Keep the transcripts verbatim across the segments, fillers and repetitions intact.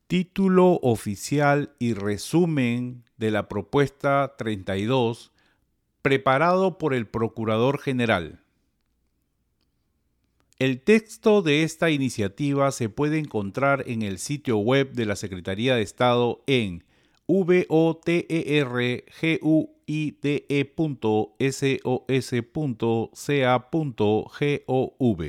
Título oficial y resumen de la propuesta treinta y dos, preparado por el Procurador General. El texto de esta iniciativa se puede encontrar en el sitio web de la Secretaría de Estado en voterguide punto sos punto ca punto gov.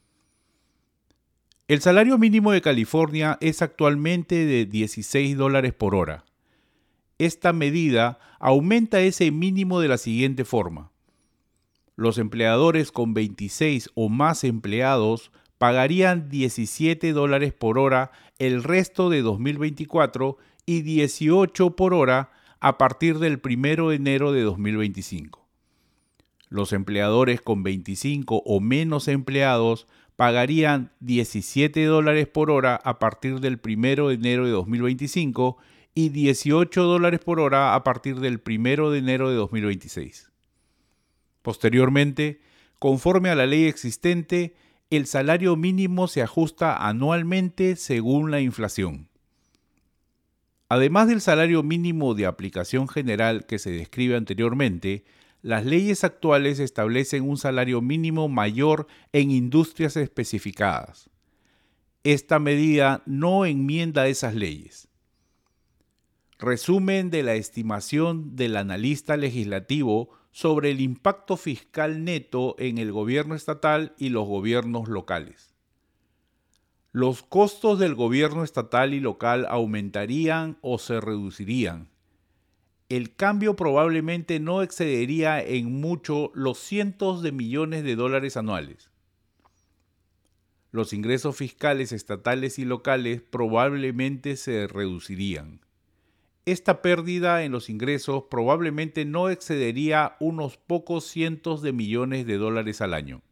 El salario mínimo de California es actualmente de dieciséis dólares por hora. Esta medida aumenta ese mínimo de la siguiente forma. Los empleadores con veintiséis o más empleados pagarían diecisiete dólares por hora el resto de dos mil veinticuatro y dieciocho por hora a partir del primero de enero de dos mil veinticinco. Los empleadores con veinticinco o menos empleados pagarían diecisiete dólares por hora a partir del primero de enero de dos mil veinticinco y dieciocho dólares por hora a partir del primero de enero de dos mil veintiséis. Posteriormente, conforme a la ley existente, el salario mínimo se ajusta anualmente según la inflación. Además del salario mínimo de aplicación general que se describe anteriormente, las leyes actuales establecen un salario mínimo mayor en industrias especificadas. Esta medida no enmienda esas leyes. Resumen de la estimación del analista legislativo sobre el impacto fiscal neto en el gobierno estatal y los gobiernos locales. Los costos del gobierno estatal y local aumentarían o se reducirían. El cambio probablemente no excedería en mucho los cientos de millones de dólares anuales. Los ingresos fiscales estatales y locales probablemente se reducirían. Esta pérdida en los ingresos probablemente no excedería unos pocos cientos de millones de dólares al año.